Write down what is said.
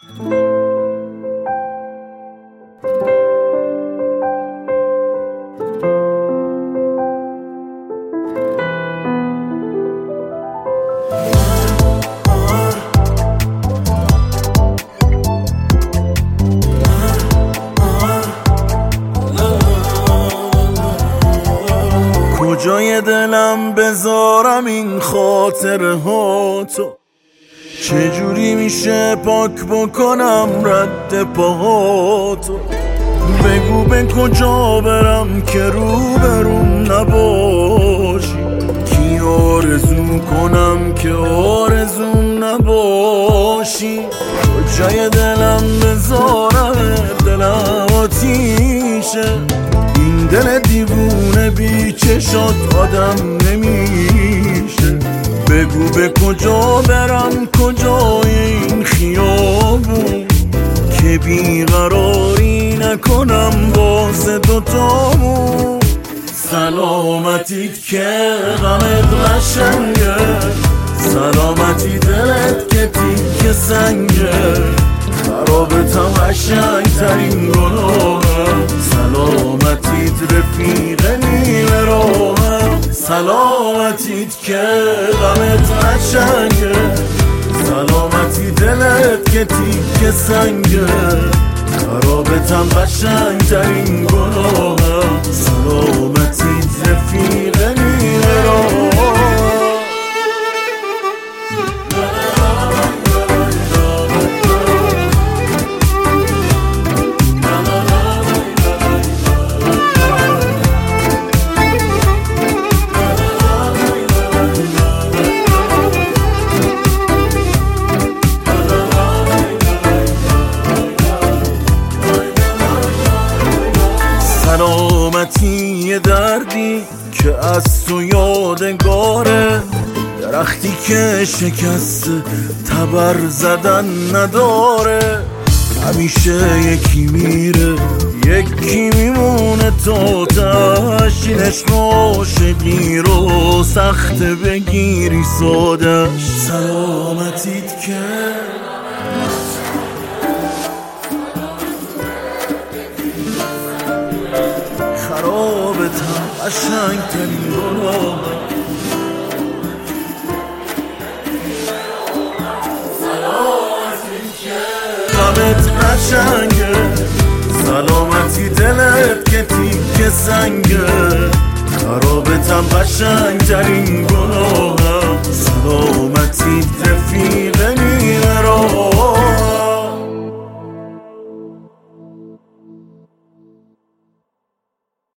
کجای دلم بذارم این خاطره ها تو؟ چجوری میشه پاک بکنم رد پاهاتو؟ بگو به کجا برم که روبروم نباشی؟ کی آرزو کنم که آرزوم نباشی؟ کجای دلم بذارم دلم آتیشه، این دل دیوونه بی چشات آدم نمیشه. بگو به کجا برم کجای این خیابون که بیقراری نکنم واسه دوتامون. سلامتیت که غمت قشنگه، سلامتی دلت که تیک سنگه، خرابتم قشنگ ترین گناهم، سلامتیت رفیق نیمه راهم. سلامتیت که غمت قشنگه، سلامتی دلت که تیک سنگه، خرابتم قشنگ ترین گناهم، سلامتیت رفیق نیمه راهم. سلامتی یه دردی که از تو یادگاره، درختی که شکست تبر زدن نداره. همیشه یکی میره یکی میمونه تا تاش، این عشق عاشقی رو سخت بگیری سادش. سلامتیت که خرابتم قشنگ ترین گناهم، سلامتیت که غمت قشنگه، سلامتی دلت که تیک سنگه، خرابتم قشنگ ترین گناهم، سلامتیت رفیق